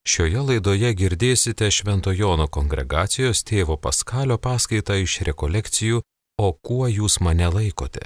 Šioje laidoje girdėsite Švento Jono kongregacijos tėvo Paskalio paskaitą iš rekolekcijų O kuo jūs mane laikote?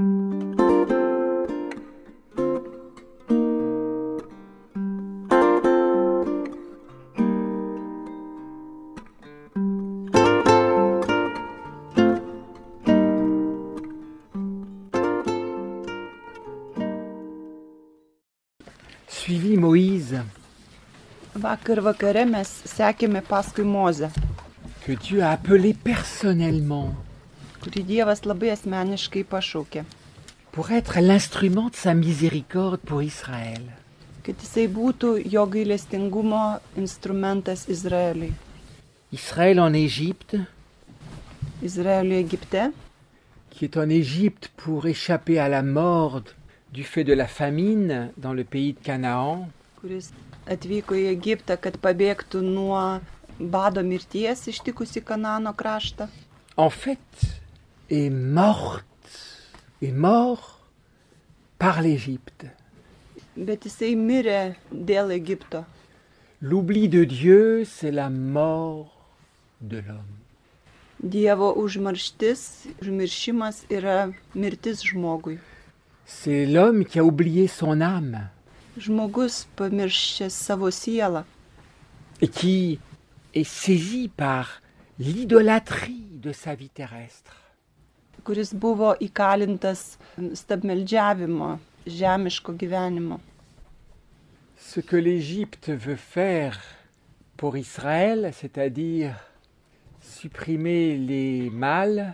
Suivi Moïse, Vakar vakare mes sekėme paskui Mozę, que Dieu a appelé personnellement kurį Dievas labai asmeniškai pašaukė, pour être l'instrument de sa miséricorde pour Israël. kad jisai būtų jo gailestingumo instrumentas Izraeliui. Israël en Égypte, Izraeliui Egipte, qui est en Égypte pour échapper à la mort du fait de la famine dans le pays de Canaan, kuris atvyko į Egiptą, kad pabėgtų nuo bado mirties ištikusi Kanano kraštą. en fait, est mort par l'Égypte. Bet jisai mirė dėl Egipto. L'oubli de Dieu, c'est la mort de l'homme. Dievo užmiršimas yra mirtis žmogui. C'est l'homme qui a oublié son âme Žmogus pamiršęs savo sielą, et qui est saisi par l'idolâtrie de sa vie terrestre. kuris buvo įkalintas stabmeldžiavimo, žemiško gyvenimo. Ce que l'Égypte veut faire pour Israël, c'est-à-dire supprimer les mâles,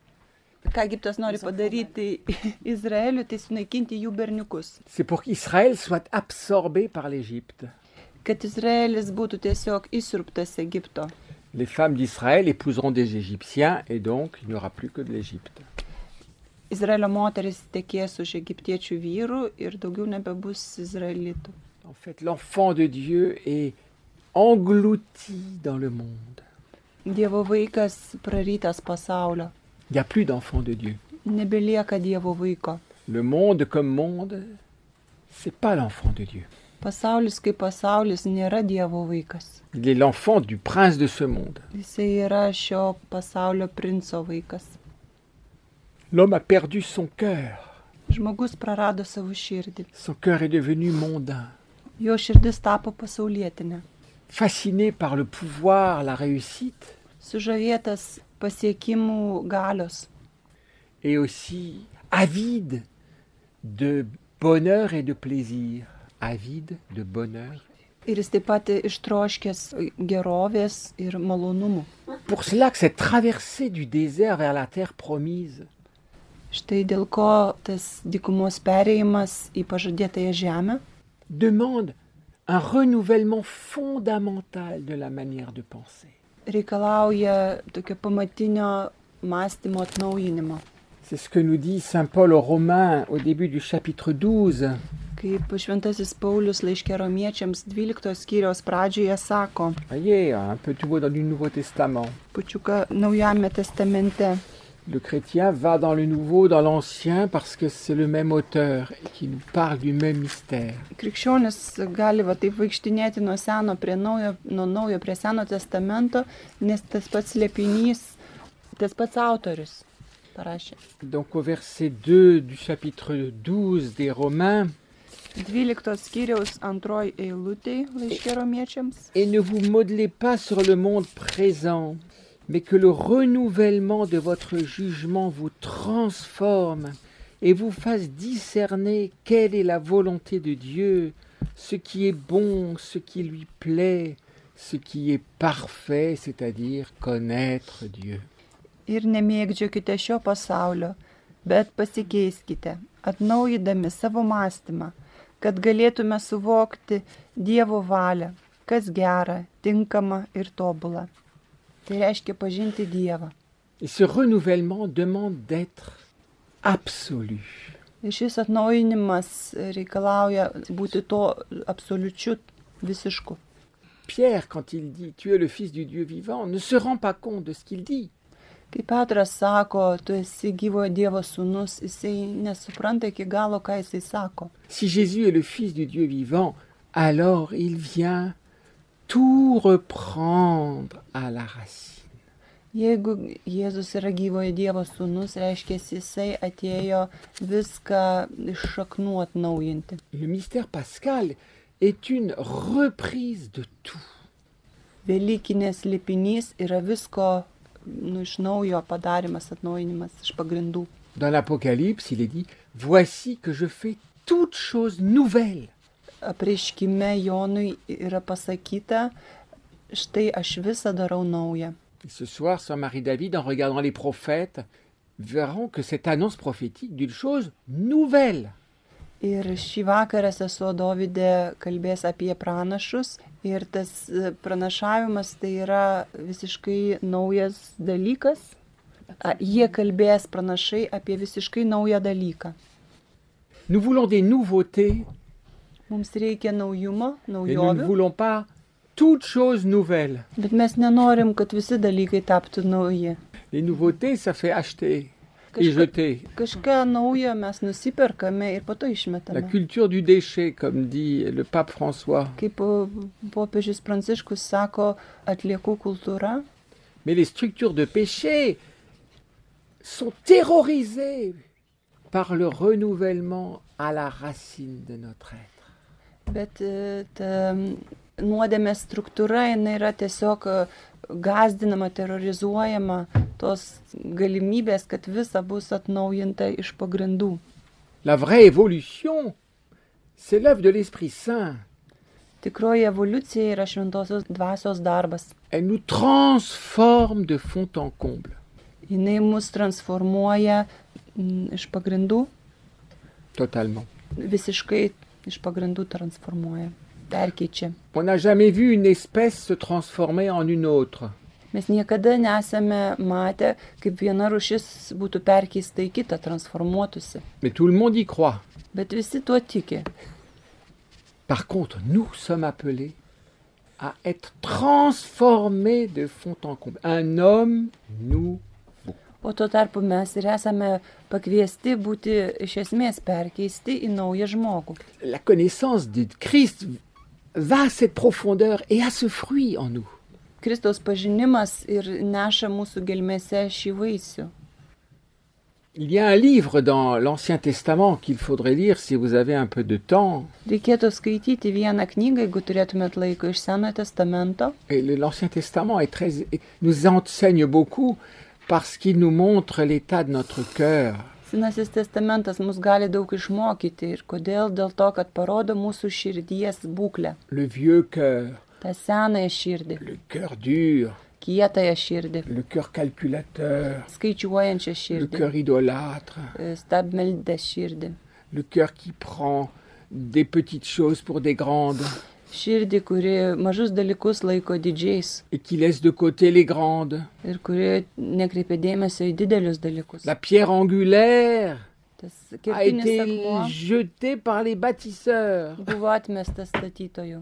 Ką Egiptas nori padaryti Izraeliui, tai sunaikinti jų berniukus. c'est pour qu'Israël soit absorbé par l'Égypte. Kad Izraelis būtų tiesiog įsiurbtas Egipto. Les femmes d'Israël épouseront des Égyptiens et donc il n'y aura plus que de l'Égypte. Izraelio moteris tekės už egiptiečių vyrų ir daugiau nebebus izraelitų. En fait, l'enfant de Dieu est englouti dans le monde. Dievo vaikas prarytas pasaulio. Il n'y a plus d'enfant de Dieu. Nebelieka Dievo vaiko. Le monde comme monde, c'est pas l'enfant de Dieu. Pasaulis kaip pasaulis nėra Dievo vaikas. Il est l'enfant du prince de ce monde. Jisai yra šio pasaulio princo vaikas. L'homme a perdu son cœur. Žmogus prarado savo širdį. Son cœur est devenu mondain. Jo širdis tapo pasaulietinė. Fasciné par le pouvoir, la réussite, Sužavėtas pasiekimų galios. et aussi avide de bonheur et de plaisir. Avide de bonheur. Ir jis taip pat ištroškęs gerovės ir malonumų. Pour cela que cette traversée du désert vers la terre promise Štai dėl ko tas dykumos perėjimas į pažadėtąją žemę demande un renouvellement fondamental de la manière de penser. reikalauja tokio pamatinio mąstymo atnaujinimo. C'est ce que nous dit saint Paul aux Romains au début du chapitre 12. Kaip šventasis Paulius laiške Romiečiams 12 skyriaus pradžioje sako, Voyez, un peu tout beau dans le Nouveau Testament. pučiuka Naujajame testamente. Le chrétien va dans le Nouveau, dans l'Ancien, parce que c'est le même auteur qui nous parle du même mystère. Krikščionis gali taip vaikštinėti nuo seno prie naujo, nuo naujo prie seno testamento, nes tas pats slėpinys, tas pats autorius parašė. Donc au verset 2 du chapitre 12 des Romains, 12 skyriaus 2 eilutėj laiške Romiečiams. « Et ne vous modelez pas sur le monde présent, mais que le renouvellement de votre jugement vous transforme et vous fasse discerner quelle est la volonté de Dieu, ce qui est bon, ce qui lui plaît, ce qui est parfait, c'est-à-dire connaître Dieu. » Ir nemėgdžiokite šio pasaulio, bet pasikeiskite, atnaujydami savo mąstymą, kad galėtume suvokti Dievo valią, kas gera, tinkama ir tobula. Tai reiškia pažinti Dievą. Et ce renouvellement demande d'être absolu. Ir šis atnaujinimas reikalauja būti to absoliučiu, visišku. Pierre, quand il dit « Tu es le Fils du Dieu vivant », ne se rend pas compte de ce qu'il dit. Kai Petras sako, tu esi gyvojo Dievo sūnus, jisai nesupranta iki galo, ką jisai sako. Si Jésus est le Fils du Dieu vivant, alors il vient tout reprendre à la racine. Jeigu Jėzus yra gyvojo Dievo sūnus, reiškia, jisai atėjo viską iš šaknų atnaujinti. Le mystère pascal est une reprise de tout. Velykinės slėpinys yra visko iš naujo padarimas, atnaujinimas iš pagrindų. Dans l'Apocalypse, il est dit « Voici que je fais toutes choses nouvelles. » Apreiškime Jonui yra pasakyta, štai aš visą darau naują. Et ce soir, Sœur Marie-David, en regardant les prophètes, verront que cette annonce prophétique d'une chose nouvelle. Ir šį vakarą sesuo Dovydė kalbės apie pranašus ir tas pranašavimas tai yra visiškai naujas dalykas. Jie kalbės pranašai apie visiškai naują dalyką. Nous voulons des nouveautés, Mums reikia naujumo, et nous ne naujovių, voulons pas toutes choses nouvelles. bet mes nenorim, kad visi dalykai taptų nauji. Les nouveautés, ça fait acheter et Kažka- jeter. Kažką naujo mes nusiperkame ir po to La išmetame. culture du déchet, comme dit le pape François. Kaip popiežius Pranciškus sako, atliekų kultūra. Mais les structures de péché sont terrorisées par le renouvellement à la racine de notre être. Bet ta nuodėmės struktūra, jinai yra tiesiog gazdinama, terrorizuojama tos galimybės, kad visa bus atnaujinta iš pagrindų. La vraie évolution, c'est l'œuvre de l'Esprit Saint. Tikroji evoliucija yra šventosios dvasios darbas. Elle nous transforme de fond en comble. Jinai mus transformuoja iš pagrindų, Totalement. visiškai iš pagrindų transformuoja, perkeičia. On n'a jamais vu une espèce se transformer en une autre. Mes niekada nesame matę, kaip viena rūšis būtų perkeista į kitą, transformuotųsi. Mais tout le monde y croit. Bet visi tuo tiki. Par contre, nous sommes appelés à être transformés de fond en comble. Un homme nouveau. O tuo tarpu mes ir esame pakviesti būti iš esmės perkeisti į naują žmogų. La connaissance de Christ va à cette profondeur et à ce fruit en nous. Kristaus pažinimas ir neša mūsų gelmėse šį vaisių. Il y a un livre dans l'Ancien Testament qu'il faudrait lire si vous avez un peu de temps. Reikėtų skaityti vieną knygą, jeigu turėtumėt laiko iš Senojo testamento. Et l'Ancien Testament nous enseigne beaucoup parce qu'il nous montre l'état de notre cœur. Senasis testamentas mus gali daug išmokyti ir kodėl, dėl to, kad parodo mūsų širdies būklę. Le vieux cœur, tą senąją širdį, le cœur dur, kietąją širdį, le cœur calculateur, skaičiuojančią le širdį, cœur idolâtre, stabmeldę širdį, le cœur qui prend des petites choses pour des grandes širdį, kuri mažus dalykus laiko didžiais et qui laisse de côté les grandes. ir kuri nekreipia dėmesio į didelius dalykus. La pierre angulaire Tas a kertinis été akmuo jetée par les bâtisseurs. buvo atmestas statytojų.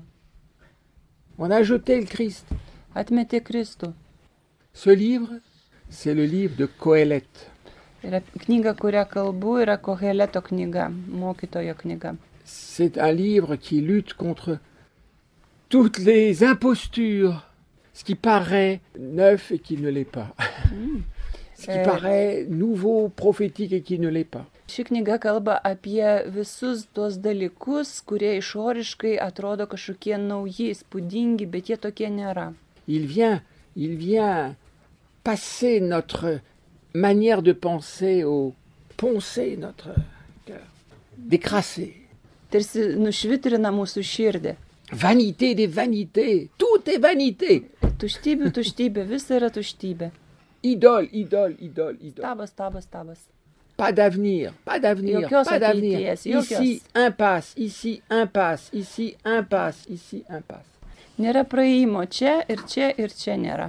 On a jeté le Christ. Atmetė Kristų. Ce livre, c'est le livre de Qoheleth. Yra knyga, kurią kalbu, yra Koheleto knyga, mokytojo knyga. C'est un livre qui lutte contre toutes les impostures, ce qui paraît neuf et qui ne l'est pas. Ce qui paraît nouveau, prophétique et qui ne l'est pas. Ši knyga kalba apie visus tos dalykus, kurie išoriškai atrodo kažkokie nauji, įspūdingi, bet jie tokie nėra. Il vient passer notre manière de penser au poncer notre cœur, décrasser. Tarsi nušvitrina mūsų širdį. Vanité des vanités, tout est vanité. Tuštybė, tuštybė, visa yra tuštybė. Idole, idole, idole, idole. Tabas, tabas, tabas. Pas d'avenir, pas d'avenir, Jokios pas d'avenir. ateities, jokios. Ici, impasse, ici, impasse, ici, impasse, ici, impasse. Nėra praėjimo čia ir čia ir čia nėra.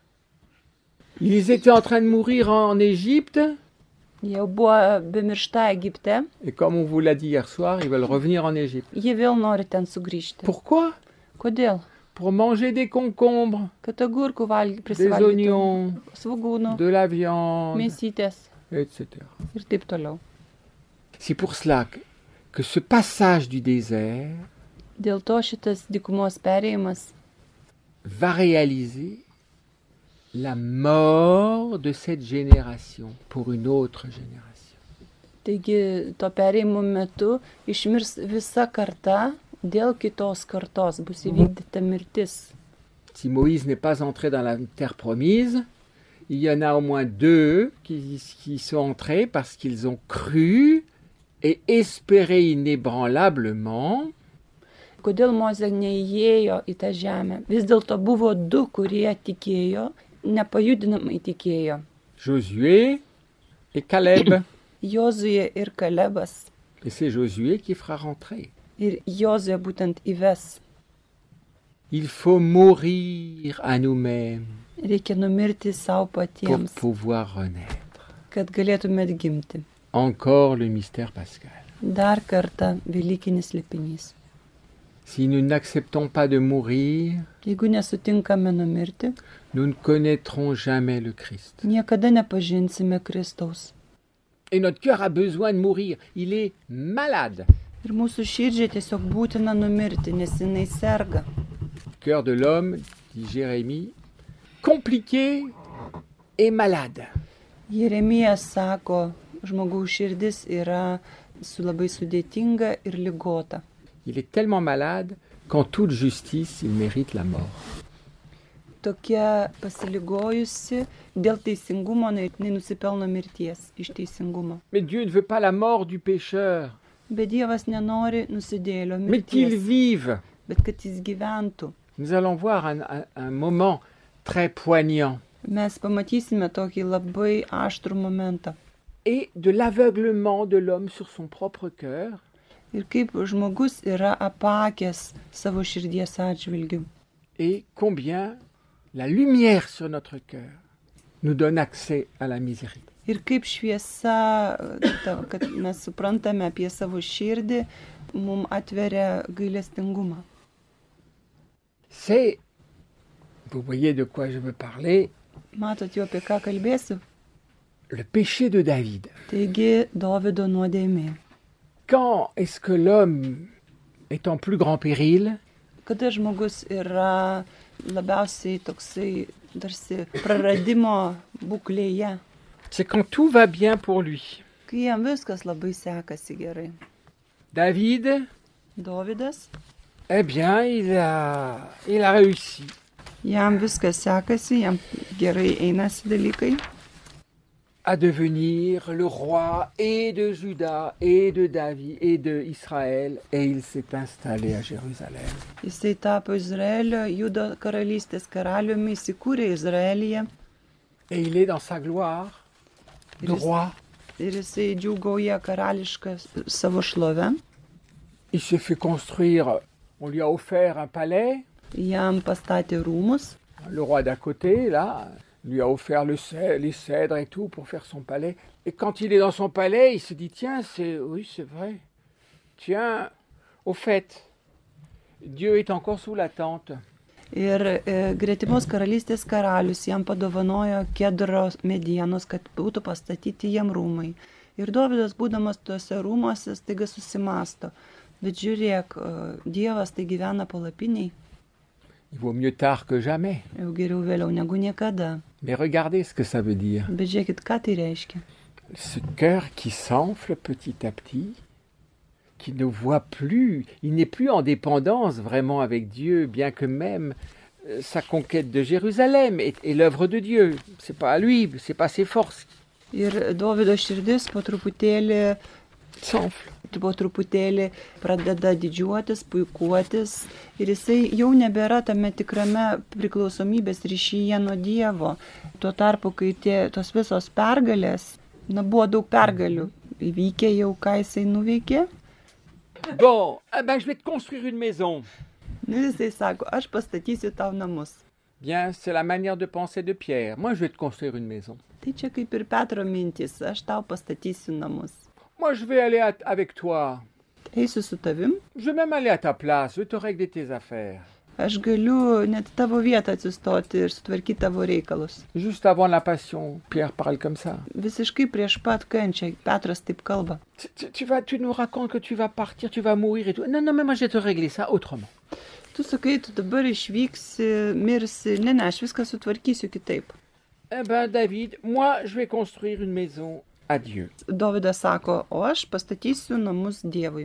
Ils étaient en train de mourir en Égypte, Jau buvo bemiršta Egipte, et comme on vous l'a dit hier soir, ils veulent revenir en Égypte. jie vėl nori ten sugrįžti. Pourquoi? Kodėl? Pour manger des concombres, Kad agurkų des prisivalgyti, oignons, svagūnų, de la viande, mėsytės etc. ir taip toliau. C'est pour cela que ce passage du désert Dėl to šitas dykumos perėjimas va réaliser la mort de cette génération pour une autre génération. Taigi, to perėjimo metu išmirs visa karta, dėl kitos kartos bus įvykdyta mirtis. Si Moïse n'est pas entré dans la terre promise, il y en a au moins 2 qui sont entrés parce qu'ils ont cru et espéré inébranlablement. Kodėl Mozė neįėjo į tą žemę? Vis dėlto buvo 2, kurie tikėjo, nepajudinamai tikėjo. Josué et Caleb. Jozuje ir Kalebas. Et c'est Josué qui fera rentrer. Ir Jozuje būtent įves. Il faut mourir à nous-mêmes Reikia numirti savo pour patiems, pouvoir renaître. kad galėtumėt gimti. Encore le mystère pascal. Dar kartą Velykinis slėpinys. Si nous n'acceptons pas de mourir, Jeigu nesutinkame numirti, nous ne connaîtrons jamais le Christ. niekada nepažinsime Kristaus. Et notre cœur a besoin de mourir. Il est malade. Ir mūsų širdžiai tiesiog būtina numirti, nes jinai serga. Le cœur de l'homme, dit Jérémie, compliqué et malade. Jeremijas sako, žmogaus širdis yra labai sudėtinga ir ligota. Il est tellement malade qu'en toute justice, il mérite la mort. Tokia pasiligojusi, dėl teisingumo jinai nusipelno mirties iš teisingumo. Mais Dieu ne veut pas la mort du pécheur, Bet Dievas nenori nusidėlio mais qu'il mirties, vive. bet kad jis gyventų. Nous allons voir un moment très poignant. Mes pamatysime tokį labai aštrų momentą. Et de l'aveuglement de l'homme sur son propre cœur, Ir kaip žmogus yra apakęs savo širdies atžvilgiu. et combien la lumière sur notre cœur nous donne accès à la miséricorde. Ir kaip šviesa, kad mes suprantame apie savo širdį, mums atveria gailestingumą. C'est, vous voyez de quoi je veux parler, Matot jau apie ką kalbėsiu? le péché de David. Taigi, Dovydo nuodėmė. Quand est-ce que l'homme est en plus grand péril? Kada žmogus yra labiausiai toksai tarsi praradimo būklėje, C'est quand tout va bien pour lui. kai jam viskas labai sekasi gerai. David, Dovydas, eh bien, il a réussi. jam viskas sekasi, jam gerai einasi dalykai, À devenir le roi et de Juda et de David et de Israël, et il s'est installé à Jérusalem. jisai tapo Izraelio, Judo karalystės karaliumi, įsikūrė Izraelyje Et il est dans sa gloire de roi. ir jisai džiūgauja karališką savo šlovę. Il s'est fait construire, on lui a offert un palais, Jam pastatė rūmus, le roi d'à côté, là, lui a offert les cèdres et tout pour faire son palais. Et quand il est dans son palais, il se dit, tiens, oui, c'est vrai. Tiens, au fait, Dieu est encore sous la tente. ir gretimos karalystės karalius jam padovanojo kedro medienos, kad būtų pastatyti jam rūmai. Ir Dovydas, būdamas tuose rūmuose, staiga susimasto. Bet žiūrėk, Dievas tai gyvena palapiniai, Il vaut mieux tard que jamais. jau geriau vėliau negu niekada. Mais regardez ce que ça veut dire. Bet žiūrėkit, ką tai reiškia. Ce cœur qui s'enfle petit à petit, qui ne voit plus, il n'est plus en dépendance vraiment avec Dieu, bien que même sa conquête de Jérusalem est l'œuvre de Dieu. C'est pas à lui, c'est pas ses forces. Ir Dovydo širdis po truputėlį S'enfle. pradeda didžiuotis, puikuotis ir jisai jau nebėra tame tikrame priklausomybės ryšyje nuo Dievo. Tuo tarpu, kai tos visos pergalės, buvo daug pergalių, įvykė jau, ką jisai nuveikė. Bon, eh ben, je vais te construire une maison. Jisai sako, aš pastatysiu tau namus. Bien, c'est la manière de penser de Pierre. Moi, je vais te construire une maison. Tai čia kaip ir Petro mintis, aš tau pastatysiu namus. Moi, je vais aller avec toi. Eisiu su tavim, Je vais même aller à ta place. Je vais te régler tes affaires. aš galiu net tavo vietą atsistoti ir sutvarkyti tavo reikalus. Juste avant la passion, Pierre parle comme ça. Visiškai prieš pat kančią Petras taip kalba. Tu nous racontes que tu vas partir, tu vas mourir et tout. Non, mais moi, je vais te régler ça autrement. Tu Tu sakai, tu dabar išvyksi, mirsi. Ne, aš viską sutvarkysiu kitaip. Eh ben, David, moi, je vais construire une maison à Dieu. Dovydas sako, o aš pastatysiu namus Dievui.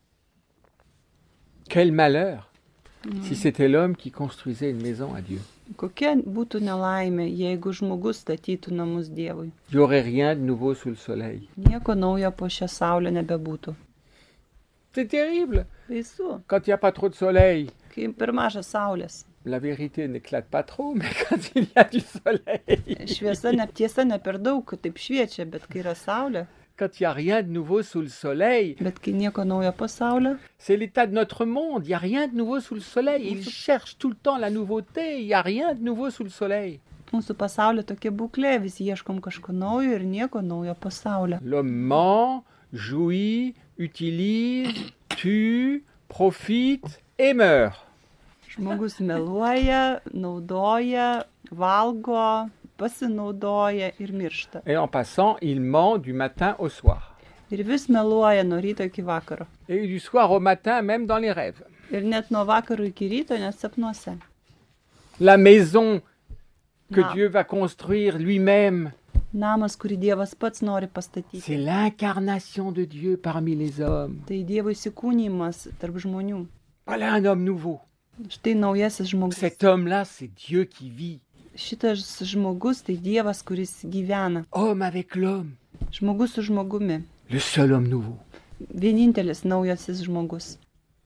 Quel malheur si c'était l'homme qui construisait une maison à Dieu. Kokia būtų nelaimė, jeigu žmogus statytų namus Dievui. Il n'y aurait rien de nouveau sous le soleil. Nieko naujo po šią saulę nebebūtų. C'est terrible. Baisu, Quand il n'y a pas trop de soleil, kai per mažas saulės. la vérité n'éclate pas trop, mais quand il y a du soleil, Šviesa, tiesa, ne per daug, taip šviečia, bet kai yra saulė, quand il n'y a rien de nouveau sous le soleil, bet kai nieko naujo po saulę, c'est l'état de notre monde. Il n'y a rien de nouveau sous le soleil. Il cherche tout le temps la nouveauté. Il n'y a rien de nouveau sous le soleil. mūsų pasaulio tokia būklė, visi ieškom kažko naujo ir nieko naujo po saulę. L'homme ment, jouit, utilise, tue, profite et meurt. Žmogus meluoja, naudoja, valgo, pasinaudoja ir miršta. Et en passant, il ment du matin au soir. Ir vis meluoja nuo ryto iki vakaro. Et du soir au matin, même dans les rêves. Ir net nuo vakaro iki ryto, net sapnuose. La maison que Non. Dieu va construire lui-même, Namas, kurį Dievas pats nori pastatyti. c'est l'incarnation de Dieu parmi les hommes. Tai Dievo įsikūnymas tarp žmonių. Voilà un homme nouveau. Štai naujasis žmogus. Cet homme-là, c'est Dieu qui vit. Šitas žmogus tai Dievas, kuris gyvena. Homme avec l'homme. Žmogus su žmogumi. Le seul homme nouveau. Vienintelis naujasis žmogus.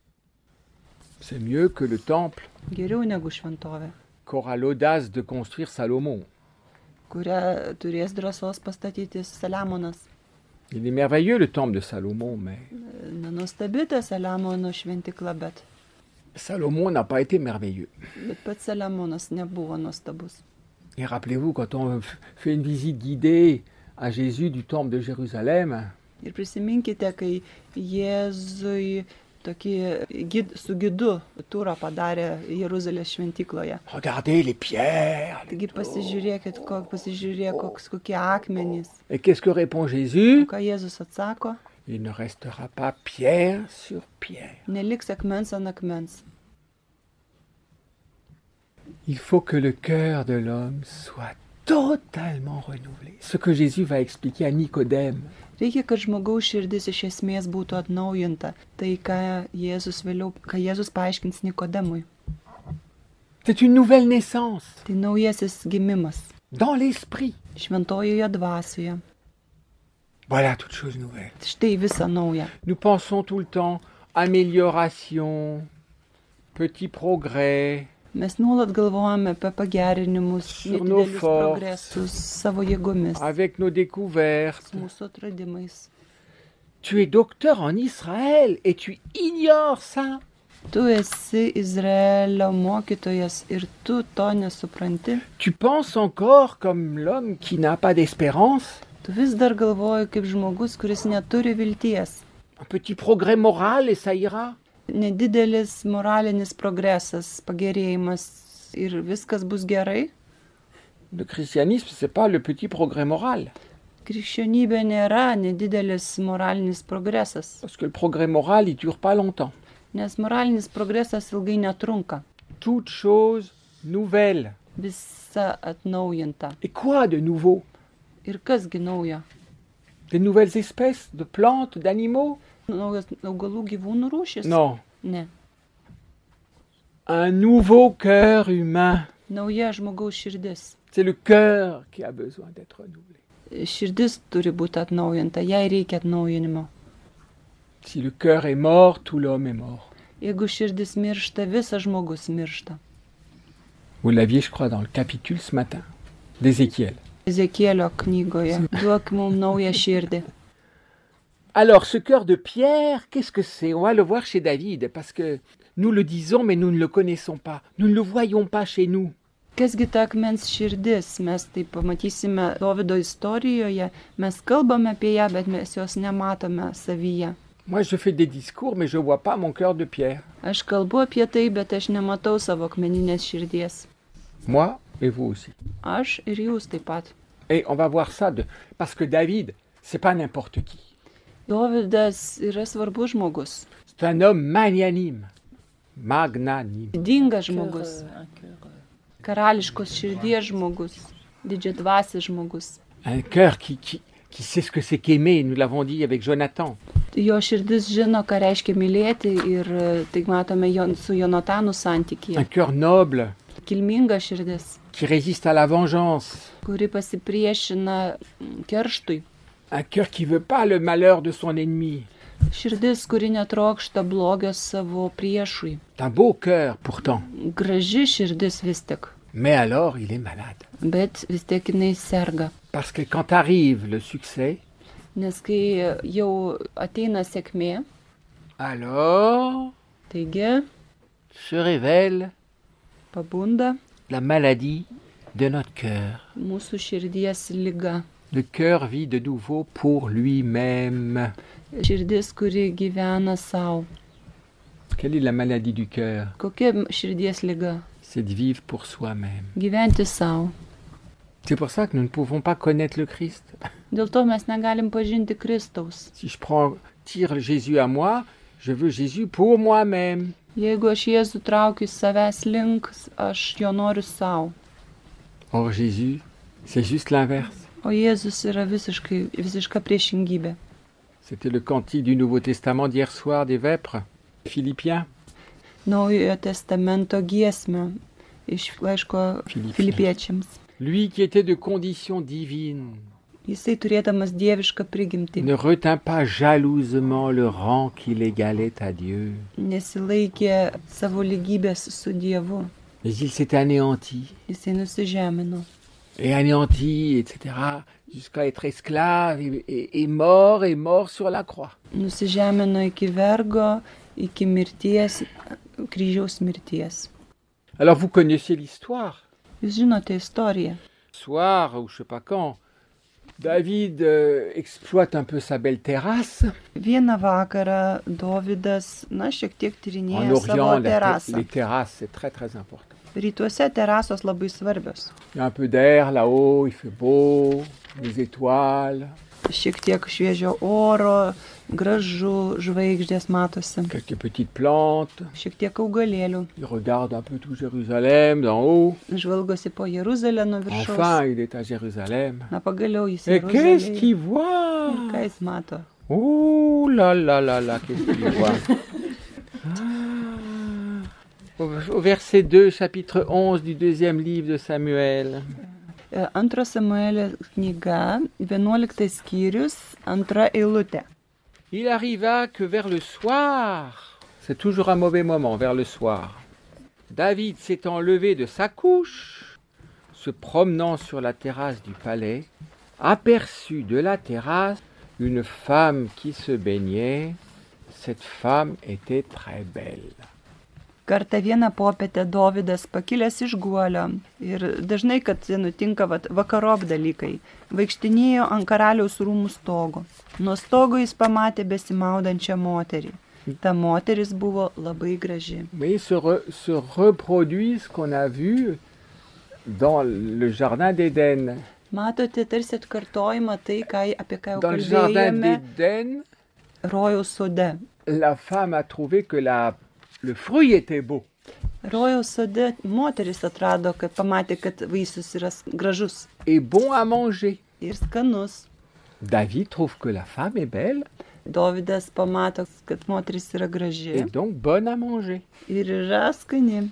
C'est mieux que le temple Geriau negu šventovė, qu'aura l'audace de construire Salomon. kurią turės drąsos pastatyti Saliamonas. Il est merveilleux le temple de Salomon, mais Nenuostabi ta Saliamono šventikla, bet Salomon n'a pas été merveilleux. pats Saliamonas nebuvo nuostabus. Et rappelez-vous, quand on fait une visite guidée à Jésus du temple de Jérusalem, Ir prisiminkite, kai Jėzui su gidu turą padarė Jeruzalės šventikloje. regardez les pierres. Taigi pasižiūrėkit, kokie akmenys. Et qu'est-ce que répond Jésus? Ką Jėzus atsako? Il ne restera pas pierre sur pierre. Neliks akmens ant akmens. Il faut que le cœur de l'homme soit totalement renouvelé. Ce que Jésus va expliquer à Nicodème. Reikia, kad žmogaus širdis iš esmės būtų atnaujinta. Tai, ką Jėzus paaiškins Nikodemui. C'est une nouvelle naissance Tai naujasis gimimas. dans l'esprit. Šventojoje dvasioje. Voilà toute chose nouvelle. Štai visa nauja. Nous pensons tout le temps amélioration, petit progrès, Mes nuolat galvojame apie pagerinimus, Sur nos nedidelius forces. progresus, savo jėgomis, avec nos découvertes. mūsų atradimais. Tu es docteur en Israël et tu ignores ça. Tu esi Izraelio mokytojas ir tu to nesupranti. Tu penses encore comme l'homme qui n'a pas d'espérance. Tu vis dar galvoji kaip žmogus, kuris neturi vilties. Un petit progrès moral et ça ira. Nedidelis moralinis progresas, pagerėjimas ir viskas bus gerai. Le christianisme, c'est pas le petit progrès moral. Krikščionybė nėra nedidelis moralinis progresas, Parce que le progrès moral, il dure pas longtemps. nes moralinis progresas ilgai netrunka. Toute chose nouvelle. Visa atnaujinta. Et quoi de nouveau? Ir kasgi nauja? Des nouvelles espèces de plantes, d'animaux? Naujas augalų gyvūnų rūšis? Non. Ne. Un nouveau cœur humain. Nauja žmogaus širdis. C'est le cœur qui a besoin d'être renouvelé. Širdis turi būti atnaujinta, jai reikia atnaujinimo. Si le cœur est mort, tout l'homme est mort. Jeigu širdis miršta, visas žmogus miršta. Vous l'aviez, je crois, dans le capitule ce matin, d'Ézéchiel. Ezekielio knygoje. Duok mums naują širdį. Alors, ce cœur de pierre, qu'est-ce que c'est? On va le voir chez David, parce que nous le disons, mais nous ne le connaissons pas. Nous ne le voyons pas chez nous. Kasgi ta akmens širdis? Mes tai pamatysime Dovydo istorijoje. Mes kalbame apie ją, bet mes jos nematome savyje. Moi, je fais des discours, mais je ne vois pas mon cœur de pierre. Aš kalbu apie tai, bet aš nematau savo akmeninės širdies. Moi et vous aussi. Aš ir jūs taip pat. Et on va voir ça, parce que David, c'est pas n'importe qui. Dovydas yra svarbus žmogus. C'est un homme magnanime. magnanime. Didingas žmogus, karališkos širdies žmogus, didžiadvasis žmogus. Un cœur qui sait ce que c'est qu'aimer, nous l'avons dit avec Jonathan. Jo širdis žino, ką reiškia mylėti ir tai matome su Jonatanu santykyje. Un cœur noble Kilminga širdis, qui résiste à la vengeance. kuri pasipriešina kerštui. Un cœur qui veut pas le malheur de son ennemi. Širdis, kuri netrokšta blogio savo priešui. C'est un beau cœur pourtant. Graži širdis vis tik, Mais alors, il est malade. bet vis tiek jinai serga. Parce que quand arrive le succès, Nes kai jau ateina sėkmė, alors taigi se révèle pabunda la maladie de notre cœur. mūsų širdies liga. Le cœur vit de nouveau pour lui-même. Širdis, kuri gyvena savo. Quelle est la maladie du cœur? Kokia širdies liga? C'est de vivre pour soi-même. Gyventi savo. C'est pour ça que nous ne pouvons pas connaître le Christ. Dėl to mes negalim pažinti Kristaus. Si je tire Jésus à moi, je veux Jésus pour moi-même. Jeigu aš Jėzų traukiu savęs link, aš jo noriu savo. Or Jésus, c'est juste l'inverse. O Jėzus yra visiška priešingybė. C'était le cantique du Nouveau Testament d'hier soir des Vêpres, Philippiens. Naujojo testamento giesmė iš laiško Filipiečiams. Lui qui était de condition divine Jisai turėdamas dievišką prigimtį ne retint pas jalousement le rang qu'il égalait à Dieu. nesilaikė savo lygybės su Dievu. Mais il s'est anéanti, Jisai nusižemino. et anéanti, etc., jusqu'à être esclave et mort sur la croix. Nusižemino iki vergo, iki mirties, kryžiaus mirties. Alors vous connaissez l'histoire. Jūs žinote istoriją. Soir, ou je sais pas quand, David exploite un peu sa belle terrasse. Vieną vakarą Dovydas, šiek tiek En tyrinėjo savo Orient, terasą. les terrasses, c'est très très important. Rytuose terasos labai svarbios. Il y a un peu d'air là-haut, il fait beau, les étoiles, Šiek tiek šviežio oro, gražu, žvaigždės matosi. quelques petites plantes. Šiek tiek augalėlių. Il regarde un peu tout Jérusalem d'en haut. Žvalgosi po Jeruzalę nuo viršaus. Enfin, il est à Jérusalem. Na pagaliau jis Et qu'est-ce Jeruzalėje. qu'il voit? Ir ką jis mato? Oh là là là là, qu'est-ce qu'il voit? Au verset 2, chapitre 11 du deuxième livre de Samuel. Antro Samuelio knyga, 11 skyrius, 2 eilutė. Il arriva que vers le soir, c'est toujours un mauvais moment, vers le soir, David s'étant levé de sa couche, se promenant sur la terrasse du palais, aperçut de la terrasse une femme qui se baignait. Cette femme était très belle. Kartą vieną popietę Dovydas pakilęs iš guolio ir dažnai, kad nutinka vakarop dalykai, vaikštinėjo ant karaliaus rūmų stogo. Nuo stogo jis pamatė besimaudančią moterį. Ta moteris buvo labai graži. Mais se reproduit ce qu'on a vu dans le jardin d'Éden. Matote, tarsi atkartojimą tai, apie ką jau Dans le jardin kalbėjome d'Éden, rojaus sode. la femme a trouvé que le fruit était beau. Rojaus sode moteris atrado, kad pamatė, kad vaisius yra gražus Et bon à manger. ir skanus. David trouve que la femme est belle Dovydas pamato, kad moteris yra et graži donc bonne à manger. ir yra skani.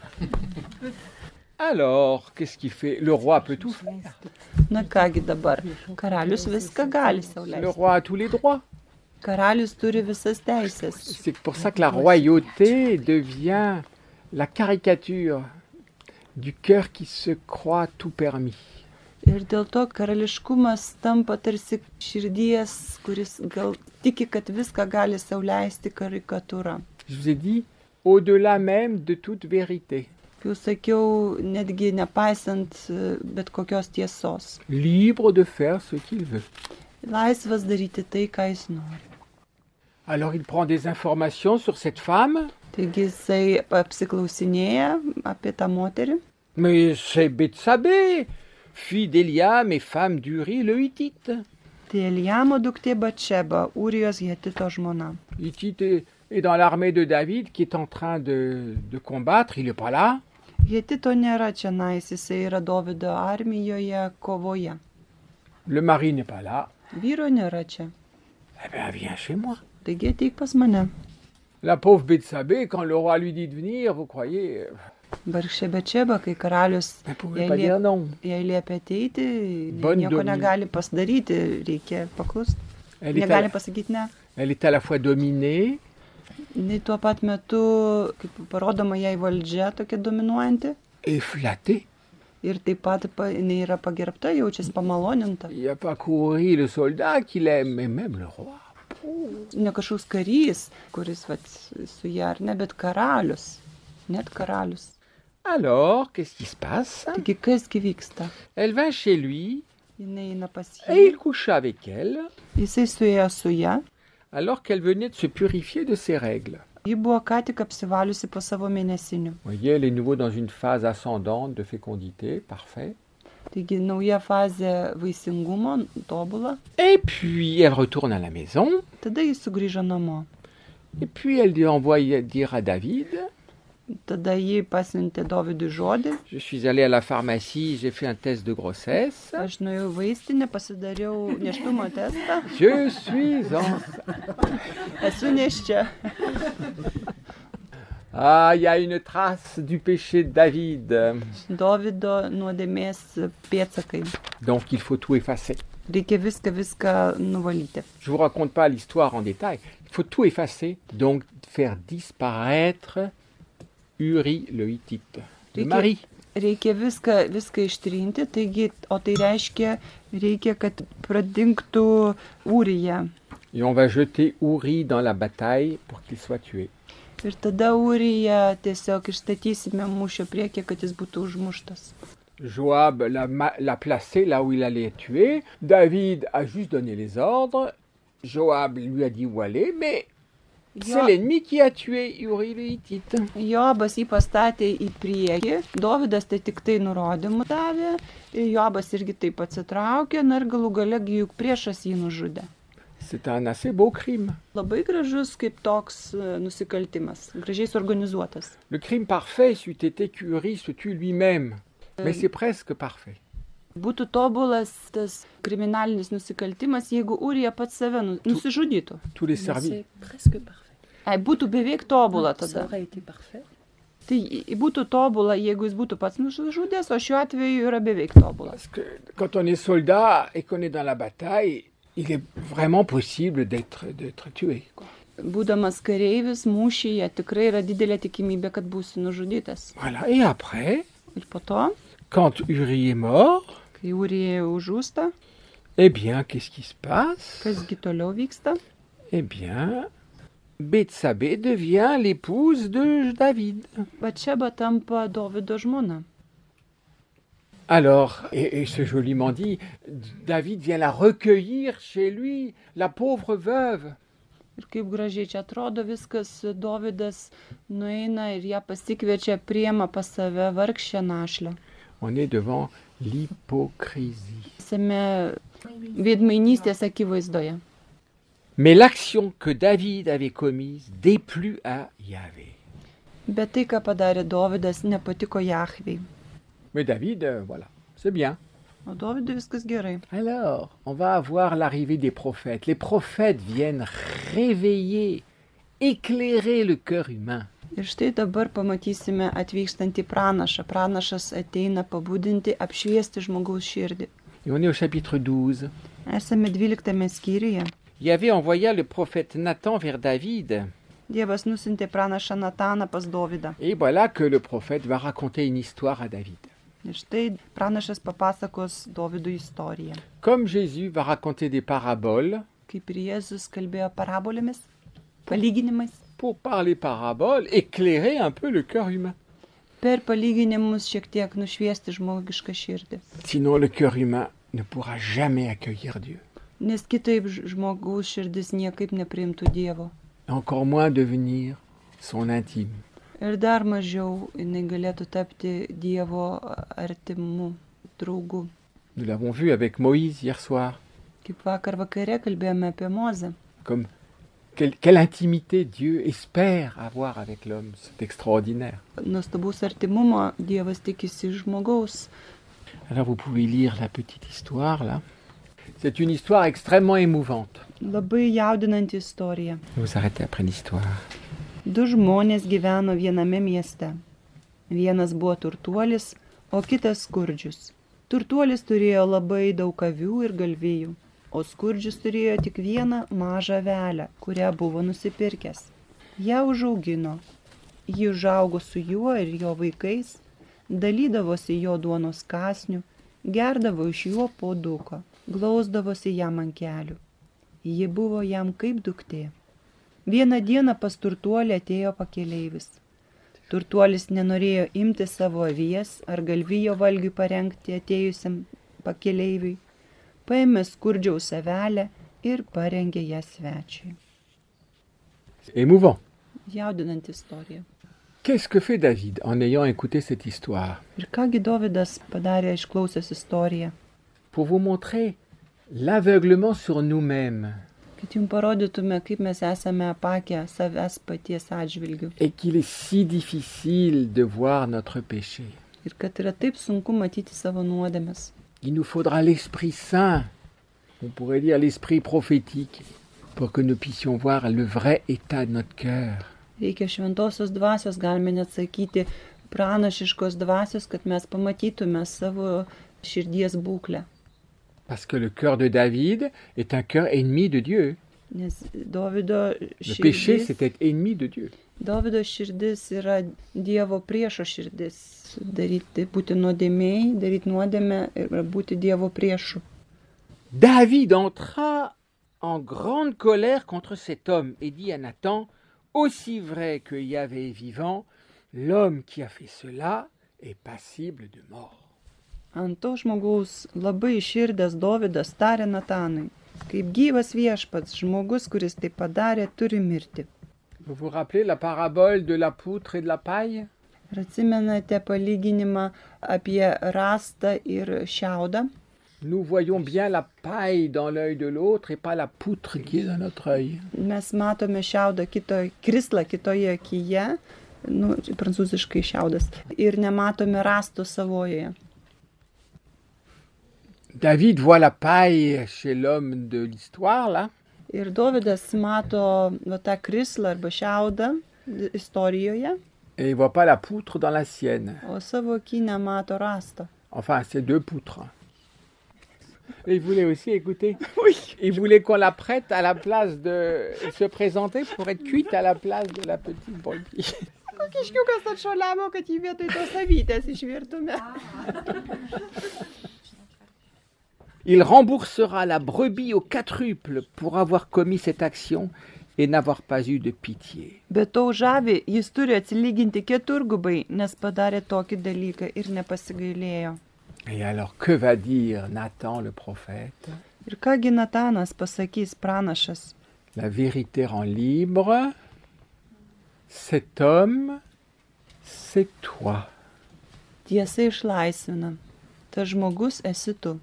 Alors, qu'est-ce qu'il fait? Le roi peut tout faire. Na kągi dabar, karalius viską gali sau Le leisti. roi a tous les droits. Karalius turi visas teisės. C'est pour ça que la royauté devient la caricature du cœur qui se croit tout permis. Ir dėl to karališkumas tampa tarsi širdies, kuris gal tiki, kad viską gali sau leisti, karikatūra. Je vous ai dit, au-delà même de toute vérité. Jau sakiau, netgi nepaisant bet kokios tiesos. Libre de faire ce qu'il veut. Laisvas daryti tai, ką jis nori. Alors il prend des informations sur cette femme. Taigi jisai apsiklausinėja apie tą moterį. Mais c'est Betsabé, fille d'Eliam et femme d'Uri le Hittite. Tai Eliamo duktė Batšeba, Urijos Hetito žmona. Hittite Et dans l'armée de David qui est en train de combattre, il n'est pas là. Jetito nėra čionais, jisai yra Dovido armijoje kovoje. Le mari n'est pas là. Vyro nėra čia. Eh bien, viens chez moi. Taigi ateik pas mane. La pauvre Bethsabée, quand le roi lui dit de venir, vous croyez, Vargšė Bečeba, kai karalius elle ne pouvait pas dire non. jai liepia ateiti, Bonne nieko dominė. negali pasidaryti, reikia paklusti. Elle est, Negali à, pasakyti ne. elle est à la fois dominée Nei tuo pat metu, kaip parodoma jai valdžia tokia dominuojanti. et flattée. Ir taip pat jinai yra pagerbta, jaučiasi pamaloninta. Il n'y a pas couru le soldat qu'il aime, mais même le roi. Ne kažkoks karys, kuris vat, su ją ar ne, bet karalius. Net karalius. Alors, qu'est-ce qui se passe? Taigi kasgi vyksta? Elle vint chez lui Jinai eina pas et jį. il coucha avec elle Jisai suėjo su ją. alors qu'elle venait de se purifier de ses règles. Ji buvo ką tik apsivaliusi po savo mėnesinių. Vous voyez, elle est nouveau dans une phase ascendante de fécondité, parfait. Taigi nauja fazė vaisingumo, tobula. Et puis, elle retourne à la maison. Tada jis sugrįžo namo. Et puis, elle envoie dire à David, Tada ji pasiuntė Dovidui žodį. je suis allée à la pharmacie, j'ai fait un test de grossesse. Aš nuėjau vaistinę, pasidariau nėštumo testą. Je suis enceinte. Esu nėščia. Ah, il y a une trace du péché de David. Dovido nuodėmės pėdsakai. Donc, il faut tout effacer. Reikia viską nuvalyti. Je ne vous raconte pas l'histoire en détail. Il faut tout effacer, donc faire disparaître Uri le Hittite, le mari. Reikia viską ištrinti, taigi, o tai reikia, kad pradingtų Urija. Et on va jeter Uri dans la bataille pour qu'il soit tué. Ir tada Urija tiesiog išstatysime mūšio priekį, kad jis būtų užmuštas. Joab l'a placé là où il allait être tué. David a juste donné les ordres. Joab lui a dit où aller, mais c'est l'ennemi qui a tué Uri le Hittite. Joabas jį pastatė į priekį, Dovidas tai tik tai nurodymų davė, ir Joabas irgi taip atsitraukė, na ir galų gale juk priešas jį nužudė. C'est un assez beau crime. Labai gražus kaip toks nusikaltimas, gražiai suorganizuotas. Le crime parfait c'eût été qu'Uri se tue lui-même, mais c'est presque parfait. Būtų tobulas tas kriminalinis nusikaltimas, jeigu Urija pats save nusižudytų. Tous les services. C'est presque parfait. Būtų beveik tobula Ça tada. aurait été parfait. Tai būtų tobula, jeigu jis būtų pats nusižudęs, o šiuo atveju yra beveik tobula. Parce que quand on est soldat et qu'on est dans la bataille, il est vraiment possible d'être tué, quoi. Būdamas kareivis mūšyje tikrai yra didelė tikimybė, kad būsi nužudytas. Voilà. Et après, Ir po to, quand Uri est mort, kai Urija užžūsta, eh bien, qu'est-ce qui se passe? kasgi toliau vyksta? Eh bien, Bethsabée devient l'épouse de David. Batšeba tampa Dovido žmona. Alors, et c'est joliment dit, David vient la recueillir chez lui, la pauvre veuve. Ir kaip gražiai čia atrodo viskas, Dovidas nueina ir ją pasikviečia, priema pas save vargšę našlę. On est devant l'hypocrisie. Esame veidmainystės akivaizdoje. Mais l'action que David avait commise déplut à Yahvé. Bet tai, ką padarė Dovidas, nepatiko Jahvei. Mais David, voilà, c'est bien. O Dovidui viskas gerai. Alors, on va avoir l'arrivée des prophètes. Les prophètes viennent réveiller, éclairer le cœur humain. Ir štai dabar pamatysime atvykstantį pranašą. Pranašas ateina pabudinti, apšviesti žmogaus širdį. Et on est au chapitre 12. Esame 12 skyriuje. Yahvé envoya le prophète Nathan vers David. Dievas nusintė pranašą Nataną pas Dovydą. Et voilà que le prophète va raconter une histoire à David. Ir štai pranašas papasakos Dovydui istoriją. Comme Jésus va raconter des paraboles, Kaip ir Jėzus kalbėjo parabolėmis, palyginimais. pour par les paraboles, éclairer un peu le cœur humain. Per palyginimus šiek tiek nušviesti žmogišką širdį. Sinon, le cœur humain ne pourra jamais accueillir Dieu. Nes kitaip žmogaus širdis niekaip nepriimtų Dievo. Encore moins devenir son intime. Ir dar mažiau jinai galėtų tapti Dievo artimu draugu. Nous l'avons vu avec Moïse hier soir, Kaip vakar vakare kalbėjome apie Mozę. comme Quelle intimité Dieu espère avoir avec l'homme, c'est extraordinaire. Nuostabus artimumo Dievas tikisi iš žmogaus. Alors vous pouvez lire la petite histoire là. C'est une histoire extrêmement émouvante. Labai jaudinanti istorija. Vous arrêtez après l'histoire. Du žmonės gyveno viename mieste. Vienas buvo turtuolis, o kitas skurdžius. Turtuolis turėjo labai daug avių ir galvijų, o skurdžius turėjo tik vieną mažą avelę, kurią buvo nusipirkęs. Ją užaugino. Ji užaugo su juo ir jo vaikais, dalydavosi jo duonos kąsnių, gerdavo iš jo puoduko, glausdavosi jam ant kelių. Ji buvo jam kaip duktė. Vieną dieną pas turtuolį atėjo pakeleivis. Turtuolis nenorėjo imti savo avies ar galvijo valgiui parengti atėjusiam pakeleiviui. Paėmė skurdžiaus avelę ir parengė ją svečiui. Émouvant. Jaudinanti istorija. Qu'est-ce que fait David en ayant écouté cette histoire? Ir kągi Dovydas padarė išklausęs istoriją? Pour vous montrer l'aveuglement sur nous-mêmes. Kad jums parodytume, kaip mes esame apakę savęs paties atžvilgių. Et qu'il est si difficile de voir notre péché. Ir kad yra taip sunku matyti savo nuodėmes. Il nous faudra l'Esprit Saint, on pourrait dire l'Esprit prophétique, pour que nous puissions voir le vrai état de notre cœur. Reikia šventosios dvasios, galime net sakyti, pranašiškos dvasios, kad mes pamatytume savo širdies būklę. Parce que le cœur de David est un cœur ennemi de Dieu. Nes Dovydo Le péché, c'était ennemi de Dieu. Dovydo širdis yra Dievo priešo širdis. Būti nuodėmėjai, daryti nuodėmę ir būti Dievo priešu. David entra en grande colère contre cet homme et dit à Nathan, aussi vrai que Yahvé est vivant, l'homme qui a fait cela est passible de mort. Ant to žmogaus labai iširdęs Dovydas tarė Natanui, kaip gyvas viešpats, žmogus, kuris tai padarė, turi mirti. Vous vous rappelez la parabole de la poutre et de la paille? Ir atsimenate palyginimą apie rastą ir šiaudą? Nous voyons bien la paille dans l'œil de l'autre et pas la poutre qui est dans notre œil. Mes matome šiaudą krislą kitoje akyje, prancūziškai šiaudas, ir nematome rasto savojoje. David voit la paille chez l'homme de l'histoire, là. Ir Dovydas mato tą krislą arba šiaudą istorijoje, Et il voit pas la poutre dans la sienne. o savo aky nemato rasto. Enfin, c'est deux poutres. Et il voulait aussi, écoutez, il voulait qu'on la prête à la place de se présenter pour être cuite à la place de la petite brebis. Kiškiukas atšuoliavo, kad jį vietoj tos avytės išvirtume. Il remboursera la brebis au quadruple pour avoir commis cette action et n'avoir pas eu de pitié. Bet to žavi, jis turi atsilyginti keturgubai, nes padarė tokį dalyką ir nepasigailėjo. Et alors, que va dire Nathan le prophète? Ir kągi Natanas pasakys pranašas? La vérité rend libre. Cet homme, c'est toi. Tiesa išlaisvina. Tas žmogus esi tu.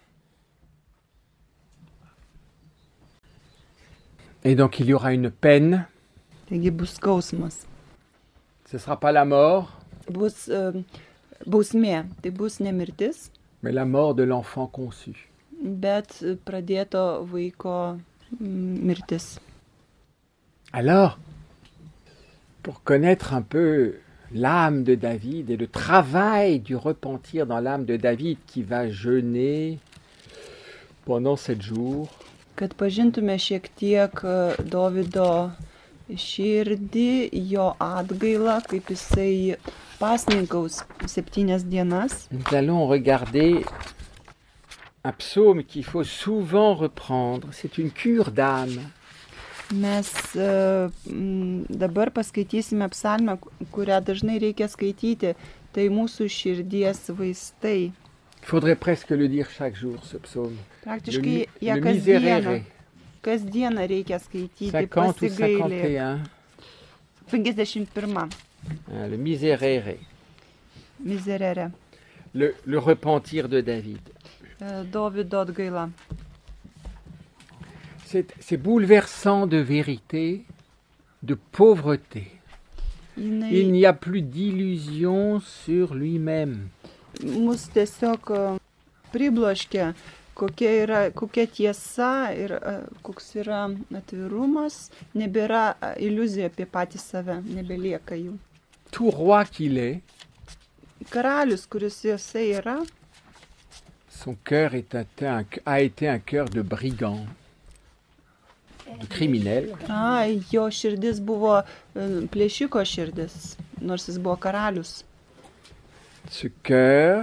Et donc, il y aura une peine. Taigi bus skausmas. Ce ne sera pas la mort, Bus bausmė. Tai bus ne mirtis, mais la mort de l'enfant conçu. bet pradėto vaiko mirtis. Alors, pour connaître un peu l'âme de David et le travail du repentir dans l'âme de David qui va jeûner pendant 7 jours, Kad pažintume šiek tiek Dovydo širdį, jo atgailą, kaip jisai pasninkaus 7 dienas, nous allons regarder un psaume qu'il faut souvent reprendre. C'est une cure d'âme. mes dabar paskaitysime psalmę, kurią dažnai reikia skaityti. Tai mūsų širdies vaistai. Il faudrait presque le dire chaque jour, ce psaume. Praktiškai ją le kasdieną, Miserere, kasdieną reikia skaityti, 50 ou pasigailėti. 51. 51. Le Miserere, Miserere. le repentir de David. Dovydo atgaila. C'est bouleversant de vérité, de pauvreté. Il n'y a plus d'illusion sur lui-même. Mus tiesiog pribloškia, kokia tiesa ir koks yra atvirumas, nebėra iliuzija apie patį save, nebelieka jų. Tout roi qu'il est, Karalius, kuris jose yra, son cœur a été un cœur de brigand, de criminel. Jo širdis buvo plėšiko širdis, nors jis buvo karalius. Ce cœur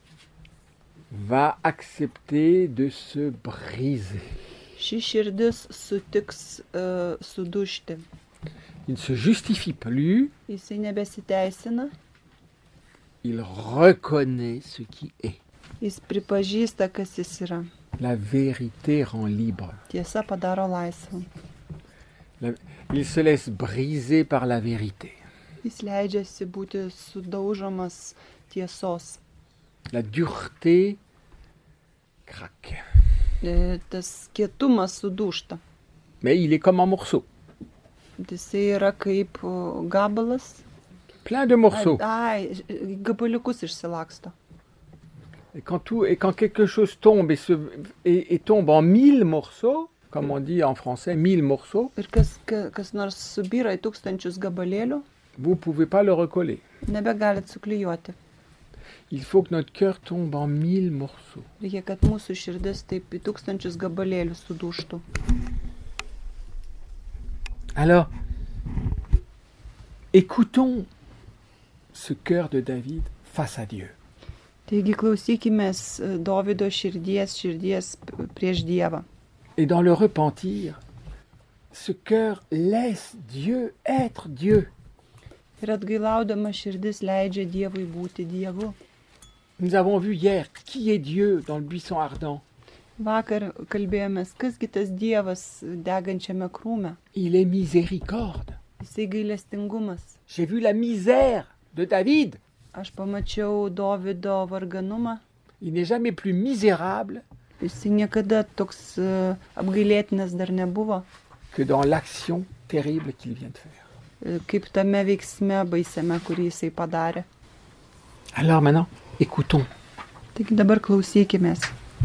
va accepter de se briser. Ši širdis sutiks sudužti. Il ne se justifie plus, Jisai nebesiteisina, il reconnaît ce qui est. jis pripažįsta, kas jis yra. La vérité rend libre. Tiesa padaro laisvą. Il se laisse briser par la vérité. Jis leidžiasi būti sudaužomas tiesos. La dureté craque. Tas kietumas sudūžta. Mais il est comme en morceaux. Jisai yra kaip gabalas. Plein de morceaux. Gabaliukus išsilaksto. Et quand quelque chose tombe et tombe en 1000 morceaux, comme on dit en français, 1000 morceaux, Ir kas nors subyra į 1000 gabalėlių, vous ne pouvez pas le recoller. nebegalit suklijuoti. Il faut que notre cœur tombe en 1000 morceaux. Reikia, kad mūsų širdis taip į 1000 gabalėlių sudūžtų. Alors, écoutons ce cœur de David face à Dieu. Taigi klausykimės Dovydo širdies prieš Dievą. Et dans le repentir, ce cœur laisse Dieu être Dieu. Ir atgailaudama širdis leidžia Dievui būti Dievu. Nous avons vu hier qui est Dieu dans le buisson ardent. Vakar kalbėjomės, kasgi tas Dievas degančiame krūme. Il est miséricorde. Jisai gailestingumas. J'ai vu la misère de David. Aš pamačiau Dovydo varganumą. Il n'est jamais plus misérable Jisai niekada toks apgailėtinas dar nebuvo, que dans l'action terrible qu'il vient de faire. kaip tame veiksme baisiame, kurį jisai padarė. Alors maintenant, écoutons. Taigi dabar klausykimės.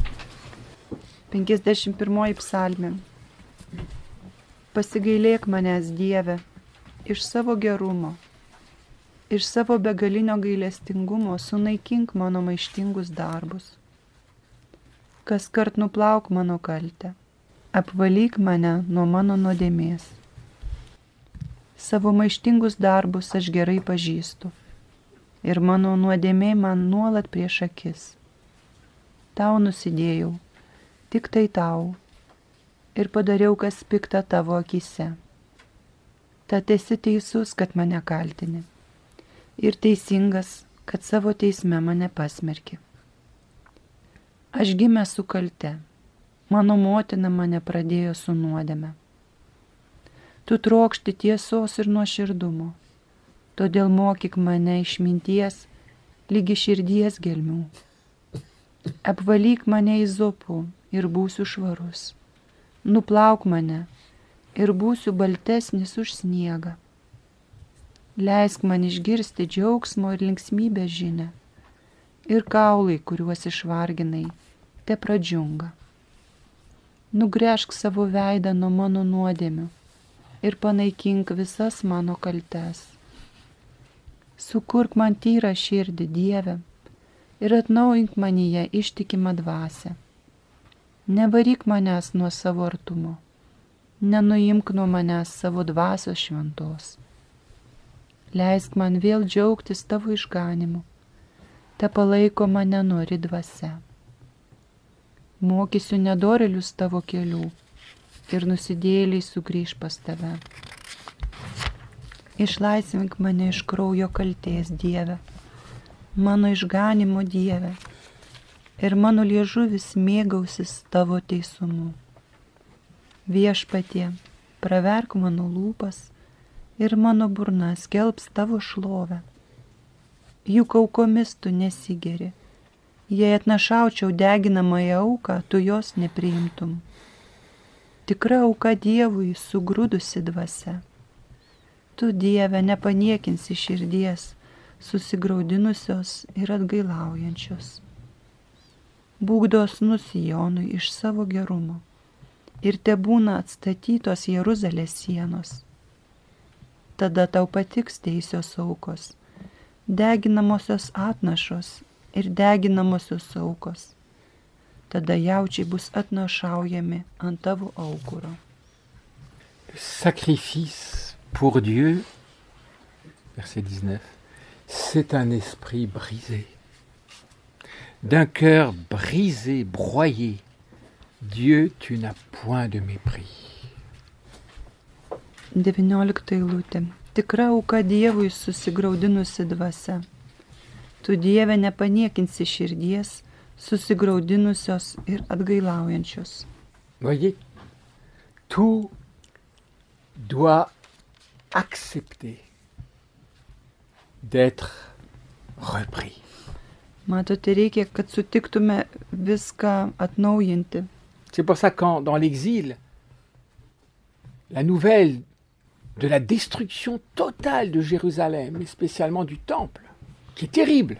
51 psalmė. Pasigailėk manęs, Dieve, iš savo gerumo, iš savo begalinio gailestingumo sunaikink mano maištingus darbus. Kas kart nuplauk mano kaltę, apvalyk mane nuo mano nuodėmės. Savo maištingus darbus aš gerai pažįstu ir mano nuodėmė man nuolat prieš akis. Tau nusidėjau, tik tai tau, ir padariau, kas pikta tavo akise. Tad esi teisus, kad mane kaltini, ir teisingas, kad savo teisme mane pasmerki. Aš gimęs su kalte, mano motina mane pradėjo su nuodėme. Tu trokšti tiesos ir nuoširdumo, todėl mokyk mane išminties lygi širdies gelmių. Apvalyk mane izopu ir būsiu švarus. Nuplauk mane ir būsiu baltesnis už sniegą. Leisk man išgirsti džiaugsmo ir linksmybės žinią. Ir kaulai, kuriuos išvarginai, te pradžiunga. Nugręžk savo veidą nuo mano nuodėmių ir panaikink visas mano kaltes. Sukurk man tyrą širdį, Dieve, ir atnaujink manyje ištikimą dvasią. Nevaryk manęs nuo savo artumo, nenuimk nuo manęs savo dvasios šventos. Leisk man vėl džiaugtis tavo išganimu, te palaiko mane nori dvasia. Mokysiu nedorėlius tavo kelių ir nusidėjėliai sugrįž pas tave. Išlaisvink mane iš kraujo kaltės, Dieve, mano išganimo Dieve, ir mano liežuvis mėgausis tavo teisumu. Viešpatie, praverk mano lūpas ir mano burna skelbs tavo šlovę. Juk aukomis tu nesigeri, jei atnašaučiau deginamąją auką, tu jos nepriimtum. tikra auka Dievui sugrūdusi dvasia. Tu, Dieve, nepaniekinsi širdies, susigraudinusios ir atgailaujančios. Būk dosnus Jonui iš savo gerumo ir tebūna atstatytos Jeruzalės sienos. Tada tau patiks teisios aukos, deginamosios atnašos ir deginamosios aukos. Tada jaučiai bus atnašaujami ant tavo aukuro. Le sacrifice pour Dieu, verset 19, c'est un esprit brisé. D'un cœur brisé, broyé, Dieu, tu n'as point de mépris. 19 eilutė. Tikra auka Dievui susigraudinusi dvasia. Tu, Dieve, nepaniekinsi širdies, susigraudinusios ir atgailaujančios. Voyez, tout doit accepter d'être repris. Matote, reikia, kad sutiktume viską atnaujinti. C'est pour ça que dans l'exil, la nouvelle de la destruction totale de Jérusalem, et spécialement du temple, qui est terrible,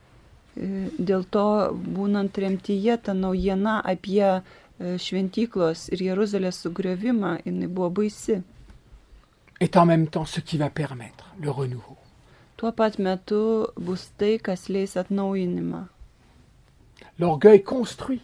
Dėl to, būnant tremtyje, ta naujiena apie šventyklos ir Jeruzalės sugriovimą, jinai buvo baisi. est en même temps ce qui va permettre le renouveau. Tuo pat metu bus tai, kas leis atnaujinimą. L'orgueil construit.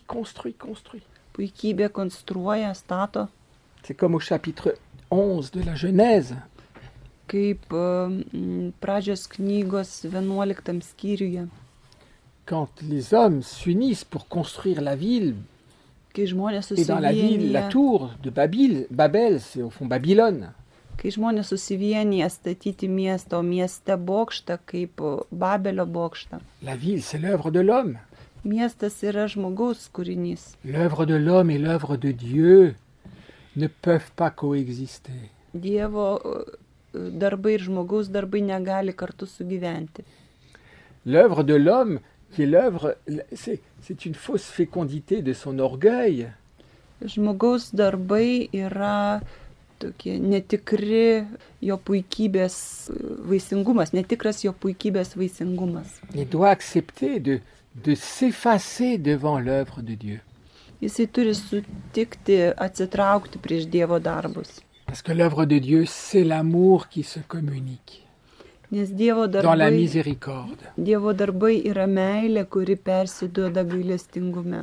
Puikybė konstruoja, stato, C'est comme au chapitre 11 de la Genèse. kaip pradžios knygos 11 skyriuje, Quand les hommes s'unissent pour construire la ville, kai žmonės et dans la ville, la susivienyje, tour de Babel, c'est au fond Babylone. kai žmonės susivienyje statyti miestą, o mieste bokštą kaip Babelio bokštą. La ville, c'est l'œuvre de l'homme. Miestas yra žmogaus kūrinys. L'œuvre de l'homme et l'œuvre de Dieu ne peuvent pas coexister. Dievo darbai ir žmogaus darbai negali kartu sugyventi. L'œuvre de l'homme, qui est l'œuvre, c'est une fausse fécondité de son orgueil. Žmogaus darbai yra tokie netikri jo puikybės vaisingumas, netikras jo puikybės vaisingumas. Il doit accepter de s'effacer devant l'œuvre de Dieu. Jisai turi sutikti atsitraukti prieš Dievo darbus. Parce que l'œuvre de Dieu, c'est l'amour qui se communique Nes Dievo dans la darbai, miséricorde. Dievo darbai yra meilė, kuri persiduoda gailestingume.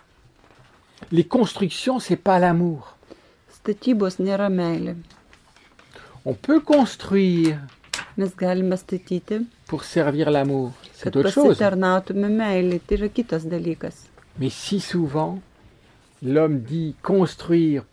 Les constructions, c'est pas l'amour. Statybos nėra meilė. On peut construire Mes galime statyti, pour servir l'amour, c'est kad autre chose. pasitarnautume meilį, tai yra kitas dalykas. Mais si souvent, l'homme dit construire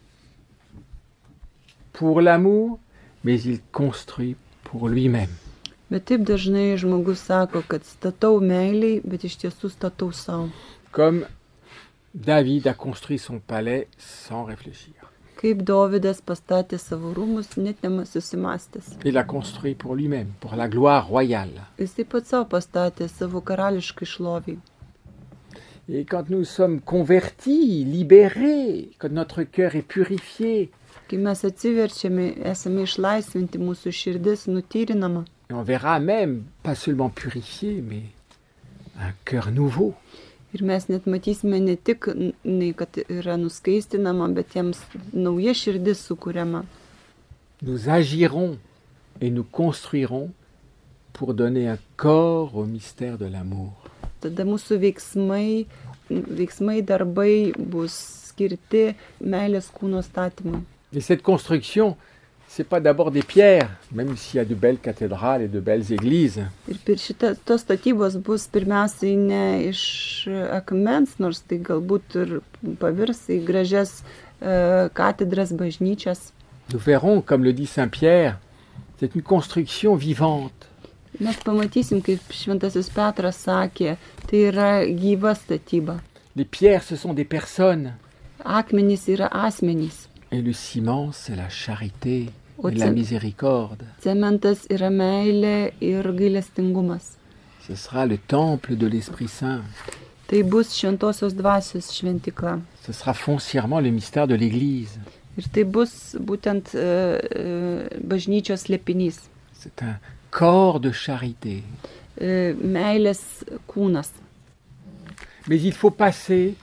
pour l'amour, mais il construit pour lui-même. Bet taip dažnai žmogus sako, kad statau meiliai, bet iš tiesų statau savo. Comme David a construit son palais sans réfléchir. Kaip Dovydas pastatė savo rūmus, net nesusimastęs. Il a construit pour lui-même, pour la gloire royale. Jis taip pat savo pastatė savo karališkai šloviai. Et quand nous sommes convertis, libérés, quand notre cœur est purifié, Kai mes atsiverčiame, esame išlaisvinti, mūsų širdis nutyrinama. et on verra même, pas seulement purifié, mais un cœur nouveau. Ir mes net matysime ne tik, kad yra nuskaistinama, bet jiems nauja širdis sukūriama. Nous agirons et nous construirons pour donner un corps au mystère de l'amour. Tada mūsų veiksmai, darbai bus skirti meilės kūno statymui. Et cette construction, c'est pas d'abord des pierres, même s'il y a de belles cathédrales et de belles églises. Ir tos statybos bus pirmiausiai ne iš akmens, nors tai galbūt ir pavirs į gražias katedras, bažnyčias. Nous verrons, comme le dit Saint Pierre, c'est une construction vivante. Mes pamatysim, kaip Šventasis Petras sakė, tai yra gyva statyba. Les pierres, ce sont des personnes. Akmenys yra asmenys. Et le ciment, c'est la charité O et la miséricorde. Cementas yra meilė ir gailestingumas. Ce sera le temple de l'Esprit Saint. Tai bus šventosios dvasios šventikla. Ce sera foncièrement le mystère de l'Église. Ir tai bus būtent bažnyčios slėpinys. C'est un corps de charité. Meilės kūnas. Mais il faut passer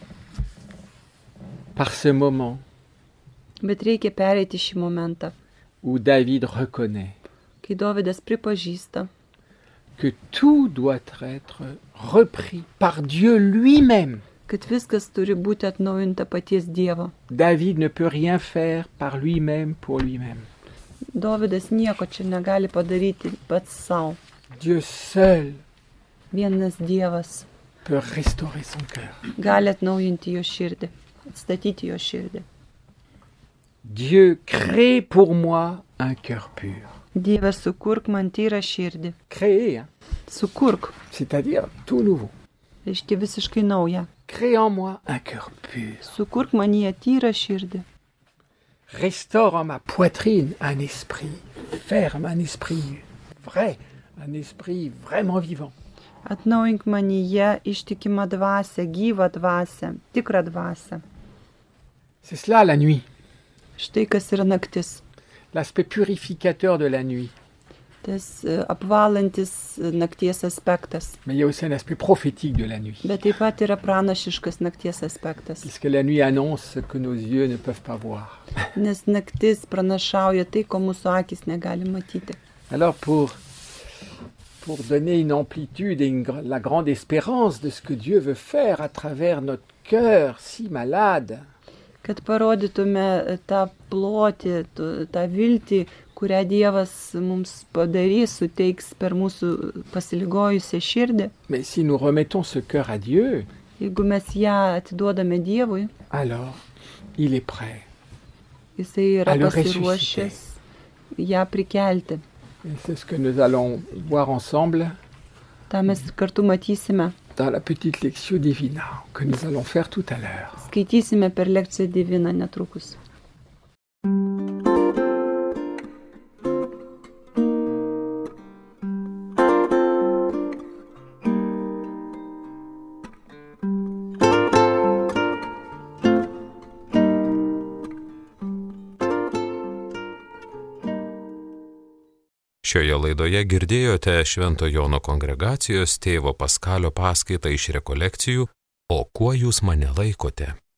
par ce moment Bet reikia pereiti šį momentą, où David reconnaît kai Dovydas pripažįsta, que tout doit être repris par Dieu lui-même. kad viskas turi būti atnaujinta paties Dievo. David ne peut rien faire par lui-même pour lui-même. Dovydas nieko čia negali padaryti pats savo. Dieu seul Vienas Dievas peut restaurer son cœur. gali atnaujinti jo širdį, atstatyti jo širdį. Dieu crée pour moi un cœur pur. Dieve, sukurk man tyrą širdį. Créer, hein, Sukurk, c'est-à-dire tout nouveau. reiškia visiškai naują. Crée en moi un cœur pur. Sukurk man jie tyrą širdį. Restaure en ma poitrine un esprit ferme, un esprit vrai, un esprit vraiment vivant. Atnaujink manyje ištikimą dvasią, gyvą dvasią, tikrą dvasią. C'est cela la nuit, Štai kas yra naktis. l'aspect purificateur de la nuit. Tas apvalantis nakties aspektas. Mais il y a aussi un aspect prophétique de la nuit, Bet taip pat yra pranašiškas nakties aspektas. puisque la nuit annonce ce que nos yeux ne peuvent pas voir. Nes naktis pranašauja tai, ko mūsų akis negali matyti. Alors pour donner une amplitude et la grande espérance de ce que Dieu veut faire à travers notre cœur si malade, Kad parodytume tą plotį, tą viltį, kurią Dievas mums padarys, suteiks per mūsų pasiligojusią širdį. mais si nous remettons ce cœur à Dieu, Jeigu mes ją atiduodame Dievui, alors il est prêt. Jisai yra À le pasiruošęs ją prikelti. Et c'est ce que nous allons voir ensemble Ta mes kartu matysime, dans la petite lectio divina que nous allons faire tout à l'heure. skaitysime per lekciją diviną netrukus. Šioje laidoje girdėjote Švento Jono kongregacijos tėvo Paskalio paskaitą iš rekolekcijų, o kuo jūs mane laikote?